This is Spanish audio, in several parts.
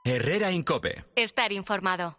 Herrera Incope. Estar informado.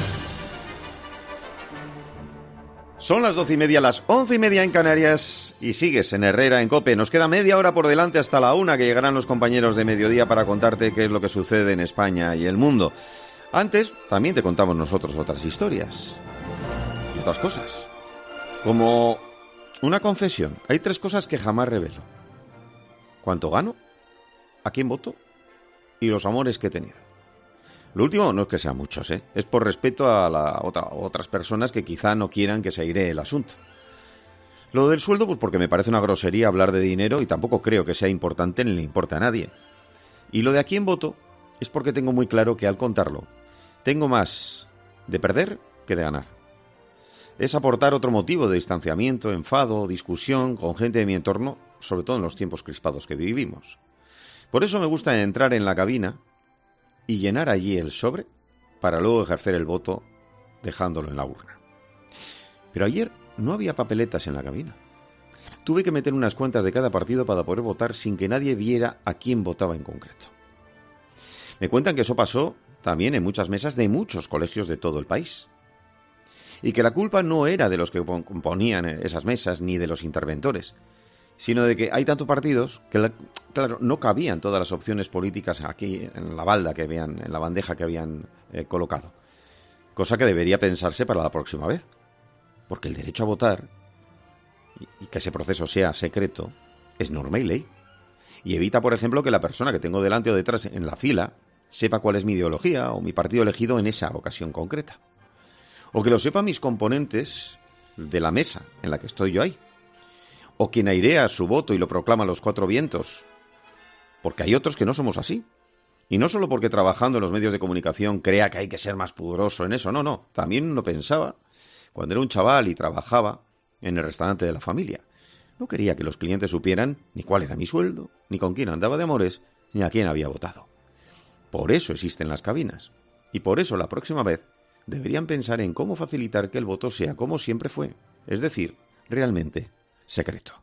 Son las 12:30, las 11:30 en Canarias y sigues en Herrera Incope. Nos queda media hora por delante hasta la 1, que llegarán los compañeros de mediodía para contarte qué es lo que sucede en España y el mundo. Antes también te contamos nosotros otras historias y otras cosas, como una confesión. Hay 3 cosas que jamás revelo: cuánto gano, a quién voto y los amores que he tenido. Lo último no es que sean muchos, es por respeto a otras personas que quizá no quieran que se airee el asunto. Lo del sueldo, pues porque me parece una grosería hablar de dinero y tampoco creo que sea importante ni le importe a nadie. Y lo de a quién voto es porque tengo muy claro que al contarlo tengo más de perder que de ganar. Es aportar otro motivo de distanciamiento, enfado, discusión con gente de mi entorno, sobre todo en los tiempos crispados que vivimos. Por eso me gusta entrar en la cabina y llenar allí el sobre para luego ejercer el voto dejándolo en la urna. Pero ayer no había papeletas en la cabina. Tuve que meter unas cuentas de cada partido para poder votar sin que nadie viera a quién votaba en concreto. Me cuentan que eso pasó también en muchas mesas de muchos colegios de todo el país. Y que la culpa no era de los que componían esas mesas ni de los interventores, sino de que hay tantos partidos que, claro, no cabían todas las opciones políticas aquí en la balda que habían, en la bandeja que habían colocado. Cosa que debería pensarse para la próxima vez. Porque el derecho a votar, y que ese proceso sea secreto, es norma y ley. Y evita, por ejemplo, que la persona que tengo delante o detrás en la fila sepa cuál es mi ideología o mi partido elegido en esa ocasión concreta. O que lo sepan mis componentes de la mesa en la que estoy yo ahí. O quien airea su voto y lo proclama a los 4 vientos. Porque hay otros que no somos así. Y no solo porque trabajando en los medios de comunicación crea que hay que ser más pudoroso en eso, no. También uno pensaba, cuando era un chaval y trabajaba en el restaurante de la familia, no quería que los clientes supieran ni cuál era mi sueldo, ni con quién andaba de amores, ni a quién había votado. Por eso existen las cabinas. Y por eso la próxima vez deberían pensar en cómo facilitar que el voto sea como siempre fue. Es decir, realmente secreto.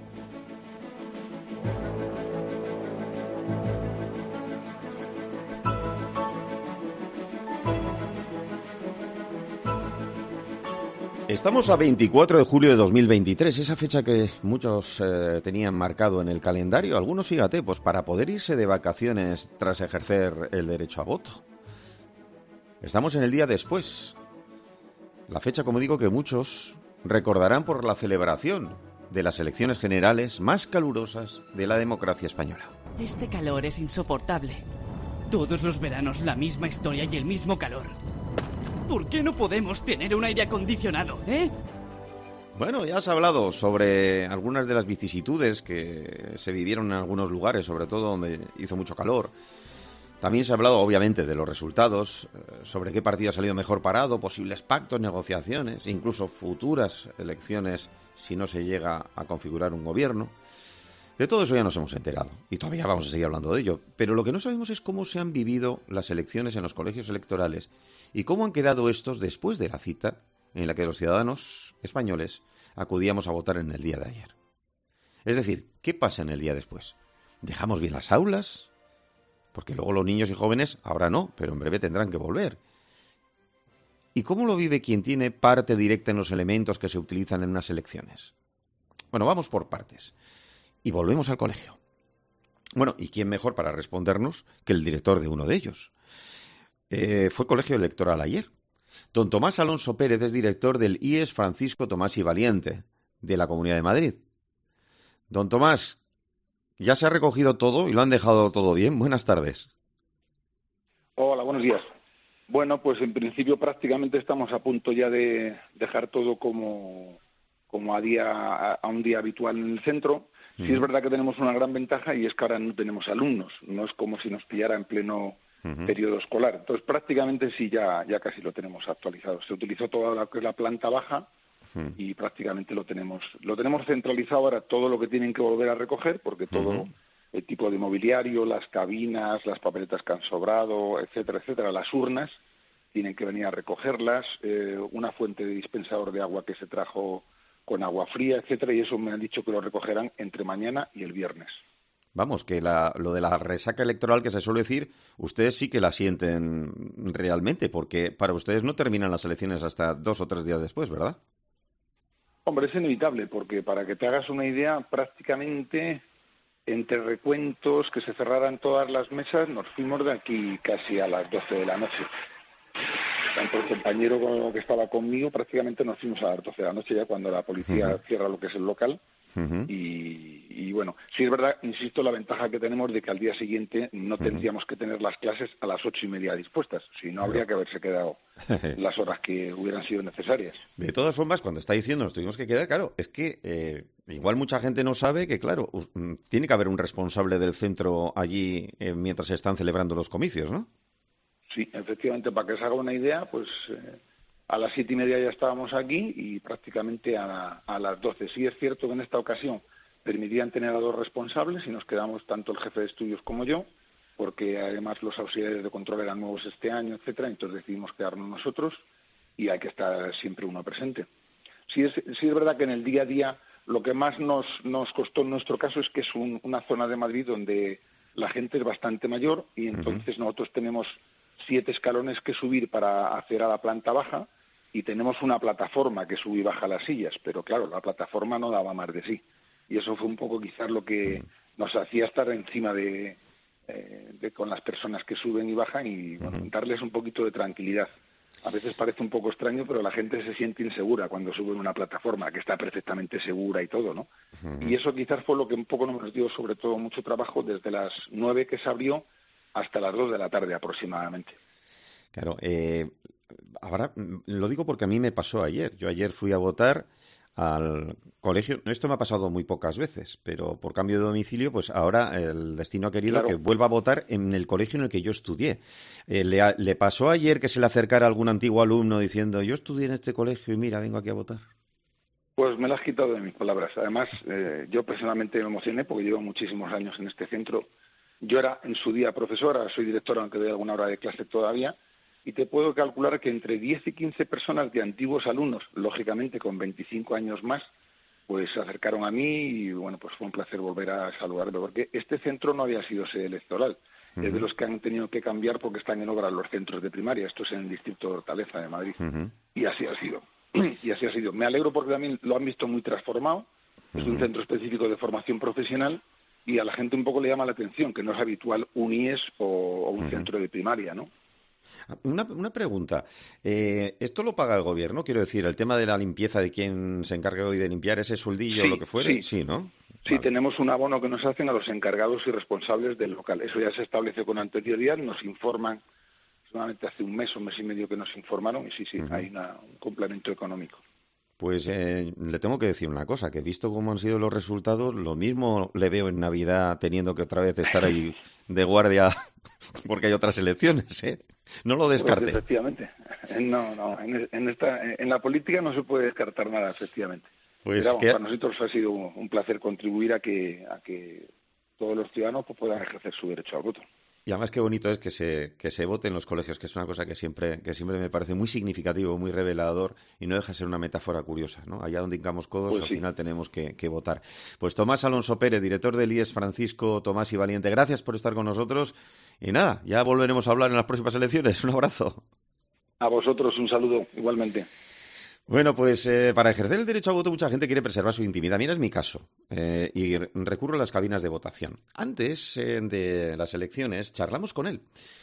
Estamos a 24 de julio de 2023, esa fecha que muchos tenían marcado en el calendario. Algunos, fíjate, pues para poder irse de vacaciones tras ejercer el derecho a voto. Estamos en el día después. La fecha, como digo, que muchos recordarán por la celebración de las elecciones generales más calurosas de la democracia española. Este calor es insoportable. Todos los veranos la misma historia y el mismo calor. ¿Por qué no podemos tener un aire acondicionado, Bueno, ya has hablado sobre algunas de las vicisitudes que se vivieron en algunos lugares, sobre todo donde hizo mucho calor. También se ha hablado, obviamente, de los resultados, sobre qué partido ha salido mejor parado, posibles pactos, negociaciones, incluso futuras elecciones si no se llega a configurar un gobierno. De todo eso ya nos hemos enterado y todavía vamos a seguir hablando de ello. Pero lo que no sabemos es cómo se han vivido las elecciones en los colegios electorales y cómo han quedado estos después de la cita en la que los ciudadanos españoles acudíamos a votar en el día de ayer. Es decir, ¿qué pasa en el día después? ¿Dejamos bien las aulas? Porque luego los niños y jóvenes, ahora no, pero en breve tendrán que volver. ¿Y cómo lo vive quien tiene parte directa en los elementos que se utilizan en unas elecciones? Bueno, vamos por partes. Y volvemos al colegio. Bueno, ¿y quién mejor para respondernos que el director de uno de ellos? Fue colegio electoral ayer. Don Tomás Alonso Pérez es director del IES Francisco Tomás y Valiente, de la Comunidad de Madrid. Don Tomás, ¿ya se ha recogido todo y lo han dejado todo bien? Buenas tardes. Hola, buenos días. Bueno, pues en principio prácticamente estamos a punto ya de dejar todo como a un día habitual en el centro. Sí es verdad que tenemos una gran ventaja y es que ahora no tenemos alumnos, no es como si nos pillara en pleno periodo escolar. Entonces prácticamente sí ya casi lo tenemos actualizado. Se utilizó toda lo que es la planta baja y prácticamente lo tenemos centralizado ahora todo lo que tienen que volver a recoger porque todo el tipo de mobiliario, las cabinas, las papeletas que han sobrado, etcétera, las urnas tienen que venir a recogerlas, una fuente de dispensador de agua que se trajo con agua fría, etcétera, y eso me han dicho que lo recogerán entre mañana y el viernes. Vamos, que lo de la resaca electoral que se suele decir, ustedes sí que la sienten realmente, porque para ustedes no terminan las elecciones hasta 2 o 3 días después, ¿verdad? Hombre, es inevitable, porque para que te hagas una idea, prácticamente entre recuentos, que se cerraran todas las mesas, nos fuimos de aquí casi a las 12 de la noche. Tanto el compañero que estaba conmigo, prácticamente nos fuimos a las 12 de la noche ya cuando la policía cierra lo que es el local. Y bueno, sí es verdad, insisto, la ventaja que tenemos de que al día siguiente no tendríamos que tener las clases a las 8:30 dispuestas, si no habría que haberse quedado las horas que hubieran sido necesarias. De todas formas, cuando está diciendo nos tuvimos que quedar, claro, es que igual mucha gente no sabe que, claro, tiene que haber un responsable del centro allí mientras se están celebrando los comicios, ¿no? Sí, efectivamente, para que se haga una idea, pues a las 7:30 ya estábamos aquí y prácticamente a las 12. Sí es cierto que en esta ocasión permitían tener a 2 responsables y nos quedamos tanto el jefe de estudios como yo, porque además los auxiliares de control eran nuevos este año, etcétera, entonces decidimos quedarnos nosotros y hay que estar siempre uno presente. Sí es verdad que en el día a día lo que más nos costó en nuestro caso es que es una zona de Madrid donde la gente es bastante mayor y entonces nosotros tenemos 7 escalones que subir para hacer a la planta baja y tenemos una plataforma que sube y baja las sillas, pero claro, la plataforma no daba más de sí. Y eso fue un poco quizás lo que nos hacía estar encima de con las personas que suben y bajan y bueno, darles un poquito de tranquilidad. A veces parece un poco extraño, pero la gente se siente insegura cuando sube en una plataforma que está perfectamente segura y todo, ¿no? Y eso quizás fue lo que un poco nos dio sobre todo mucho trabajo desde las 9 que se abrió hasta las 2 de la tarde aproximadamente. Claro, ahora lo digo porque a mí me pasó ayer. Yo ayer fui a votar al colegio. Esto me ha pasado muy pocas veces, pero por cambio de domicilio, pues ahora el destino ha querido que vuelva a votar en el colegio en el que yo estudié. ¿Le pasó ayer que se le acercara algún antiguo alumno diciendo yo estudié en este colegio y mira, vengo aquí a votar? Pues me lo has quitado de mis palabras. Además, yo personalmente me emocioné porque llevo muchísimos años en este centro. Yo era en su día profesora, soy directora, aunque doy alguna hora de clase todavía, y te puedo calcular que entre 10 y 15 personas de antiguos alumnos, lógicamente con 25 años más, pues se acercaron a mí y bueno, pues fue un placer volver a saludarme, porque este centro no había sido sede electoral, es de los que han tenido que cambiar porque están en obra los centros de primaria, esto es en el distrito de Hortaleza de Madrid, y así ha sido. Y así ha sido. Me alegro porque también lo han visto muy transformado, es un centro específico de formación profesional, y a la gente un poco le llama la atención, que no es habitual un IES o un centro de primaria, ¿no? Una pregunta. ¿Esto lo paga el gobierno? Quiero decir, el tema de la limpieza, de quién se encarga hoy de limpiar ese sueldillo o lo que fuere. Sí, ¿no? Sí, vale. Tenemos un abono que nos hacen a los encargados y responsables del local. Eso ya se establece con anterioridad, nos informan, solamente hace un mes y medio que nos informaron, y sí, hay un complemento económico. Pues le tengo que decir una cosa, que visto cómo han sido los resultados, lo mismo le veo en Navidad teniendo que otra vez estar ahí de guardia porque hay otras elecciones, ¿eh? No lo descarte. Pues efectivamente. No, en la política no se puede descartar nada, efectivamente. Pues pero para nosotros ha sido un placer contribuir a que todos los ciudadanos pues, puedan ejercer su derecho al voto. Y además qué bonito es que se vote en los colegios, que es una cosa que siempre me parece muy significativo, muy revelador y no deja de ser una metáfora curiosa, ¿no? Allá donde hincamos codos, pues al final tenemos que votar. Pues Tomás Alonso Pérez, director del IES Francisco Tomás y Valiente, gracias por estar con nosotros y nada, ya volveremos a hablar en las próximas elecciones. Un abrazo. A vosotros un saludo, igualmente. Bueno, pues para ejercer el derecho a voto mucha gente quiere preservar su intimidad. Mira, es mi caso. Y recurro a las cabinas de votación. Antes de las elecciones charlamos con él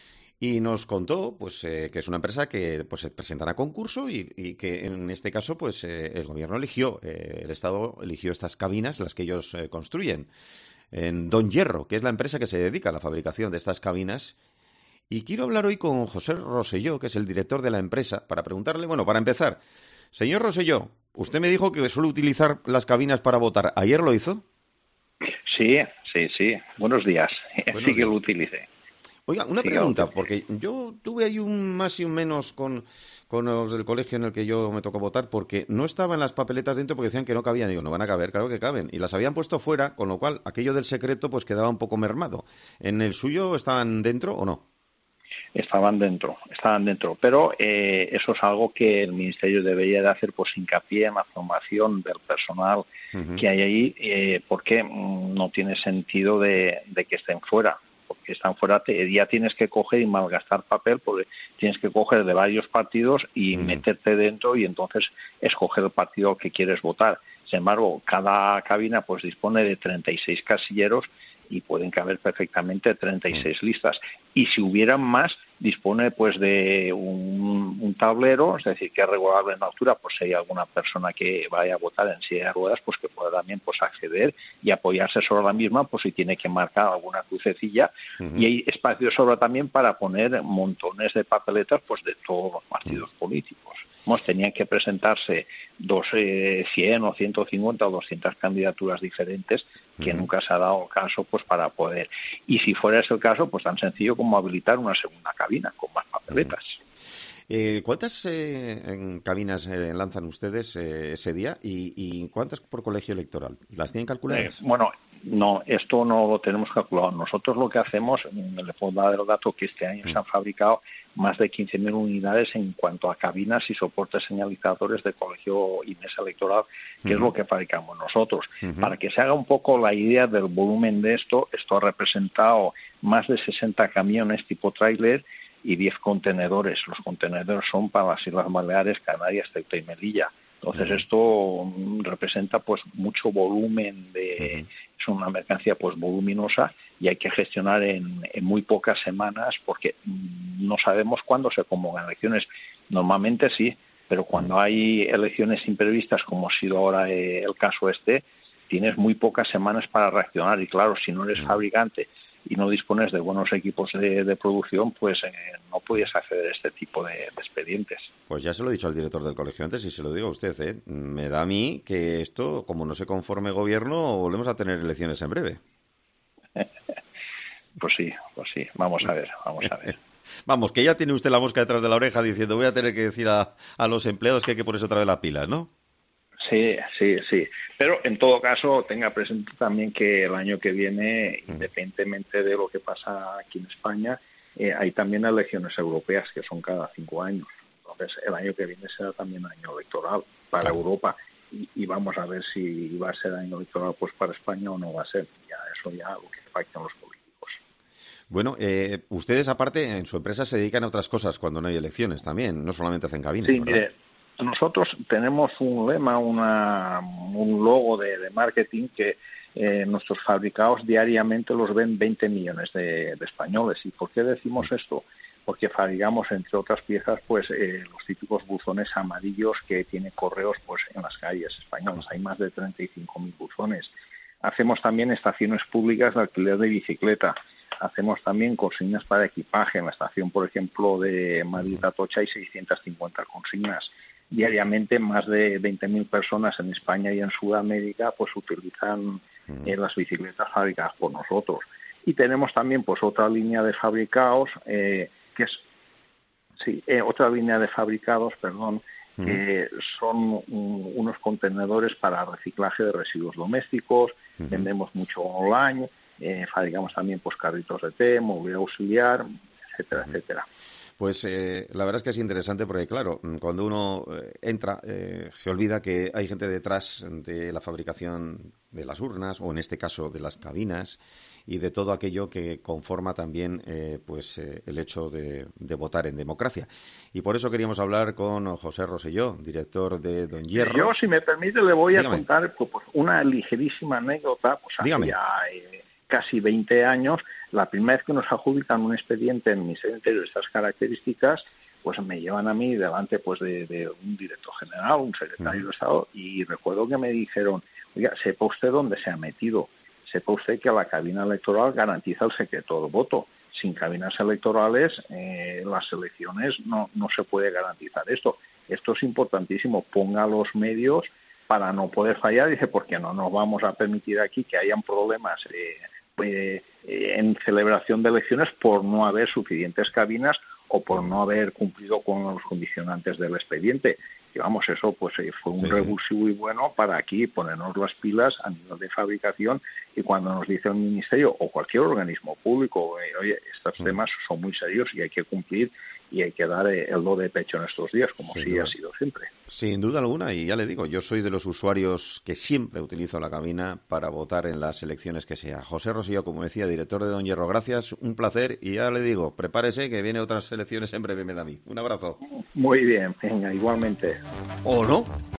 y nos contó pues que es una empresa que pues se presentará a concurso y que en este caso pues el gobierno eligió, el Estado eligió estas cabinas, las que ellos construyen, en Don Hierro, que es la empresa que se dedica a la fabricación de estas cabinas. Y quiero hablar hoy con José Rosselló, que es el director de la empresa, para preguntarle, bueno, para empezar, señor Rosselló, usted me dijo que suele utilizar las cabinas para votar. ¿Ayer lo hizo? Sí. Buenos días. Sí que lo utilicé. Oiga, una pregunta, porque yo tuve ahí un más y un menos con los del colegio en el que yo me tocó votar, porque no estaban las papeletas dentro porque decían que no cabían. Digo, no van a caber, claro que caben. Y las habían puesto fuera, con lo cual aquello del secreto pues quedaba un poco mermado. ¿En el suyo estaban dentro o no? Estaban dentro, pero eso es algo que el Ministerio debería de hacer, pues hincapié en la formación del personal que hay ahí, porque no tiene sentido de que estén fuera. Porque están fuera, ya tienes que coger y malgastar papel, porque tienes que coger de varios partidos y meterte dentro y entonces escoger el partido que quieres votar. Sin embargo, cada cabina pues dispone de 36 casilleros y pueden caber perfectamente 36 listas. Y si hubieran más, dispone pues de un tablero, es decir, que es regulable en altura, pues si hay alguna persona que vaya a votar en silla de ruedas, pues que pueda también pues acceder y apoyarse sobre la misma, pues si tiene que marcar alguna crucecilla. Y hay espacio sobre también para poner montones de papeletas pues de todos los partidos políticos. Tenían que presentarse 100 o 150 o 200 candidaturas diferentes, que nunca se ha dado caso pues para poder. Y si fuera ese el caso, pues tan sencillo como habilitar una segunda cabina con más papeletas. ¿Cuántas cabinas lanzan ustedes ese día y cuántas por colegio electoral? ¿Las tienen calculadas? No, esto no lo tenemos calculado. Nosotros lo que hacemos, le puedo dar el dato que este año se han fabricado más de 15.000 unidades en cuanto a cabinas y soportes señalizadores de colegio y mesa electoral, que es lo que fabricamos nosotros. Para que se haga un poco la idea del volumen de esto ha representado más de 60 camiones tipo tráiler y 10 contenedores. Los contenedores son para las Islas Baleares, Canarias, Ceuta y Melilla. Entonces esto representa pues mucho volumen es una mercancía pues voluminosa y hay que gestionar en muy pocas semanas, porque no sabemos cuándo se convocan elecciones. Normalmente sí, pero cuando hay elecciones imprevistas, como ha sido ahora el caso tienes muy pocas semanas para reaccionar. Y claro, si no eres fabricante y no dispones de buenos equipos de producción, pues no puedes acceder a este tipo de expedientes. Pues ya se lo he dicho al director del colegio antes y se lo digo a usted, me da a mí que esto, como no se conforme gobierno, volvemos a tener elecciones en breve. Pues sí, vamos a ver. Vamos, que ya tiene usted la mosca detrás de la oreja diciendo voy a tener que decir a los empleados que hay que ponerse otra vez las pilas, ¿no? Sí. Pero en todo caso, tenga presente también que el año que viene, independientemente de lo que pasa aquí en España, hay también elecciones europeas que son cada 5 años. Entonces, el año que viene será también año electoral para Europa. Y vamos a ver si va a ser año electoral pues para España o no va a ser. Eso ya lo que pactan los políticos. Bueno, ustedes aparte en su empresa se dedican a otras cosas cuando no hay elecciones también, no solamente hacen cabinas, sí, ¿verdad? Mire, nosotros tenemos un lema, un logo de marketing que nuestros fabricados diariamente los ven 20 millones de españoles. ¿Y por qué decimos esto? Porque fabricamos, entre otras piezas, pues los típicos buzones amarillos que tienen correos pues en las calles españolas. Hay más de 35.000 buzones. Hacemos también estaciones públicas de alquiler de bicicleta. Hacemos también consignas para equipaje. En la estación, por ejemplo, de Madrid-Atocha hay 650 consignas. Diariamente más de 20.000 personas en España y en Sudamérica pues utilizan las bicicletas fabricadas por nosotros. Y tenemos también pues otra línea de fabricados que son unos contenedores para reciclaje de residuos domésticos. Vendemos mucho online, fabricamos también pues carritos de té, mobiliario auxiliar, etcétera. Pues la verdad es que es interesante porque, claro, cuando uno entra, se olvida que hay gente detrás de la fabricación de las urnas, o en este caso de las cabinas, y de todo aquello que conforma también el hecho de votar en democracia. Y por eso queríamos hablar con José Rosselló, director de Don Hierro. Yo, si me permite, le voy a contar pues, una ligerísima anécdota. Pues hace ya casi 20 años, la primera vez que nos adjudican un expediente en el Ministerio del Interior de estas características, pues me llevan a mí delante pues de un director general, un secretario de Estado, y recuerdo que me dijeron, oiga, sepa usted dónde se ha metido, sepa usted que la cabina electoral garantiza el secreto del voto. Sin cabinas electorales, las elecciones no se puede garantizar esto. Esto es importantísimo, ponga los medios para no poder fallar, dice, porque no nos vamos a permitir aquí que hayan problemas en celebración de elecciones por no haber suficientes cabinas o por no haber cumplido con los condicionantes del expediente. Y vamos, eso pues fue un revulsivo y bueno para aquí ponernos las pilas a nivel de fabricación, y cuando nos dice el Ministerio o cualquier organismo público, oye, estos temas son muy serios y hay que cumplir y hay que dar el do de pecho en estos días, como sí ha sido siempre. Sin duda alguna, y ya le digo, yo soy de los usuarios que siempre utilizo la cabina para votar en las elecciones que sea. José Rosselló, como decía, director de Don Hierro, gracias, un placer, y ya le digo, prepárese que vienen otras elecciones en breve, me da a mí. Un abrazo. Muy bien, venga, igualmente. ¿O no?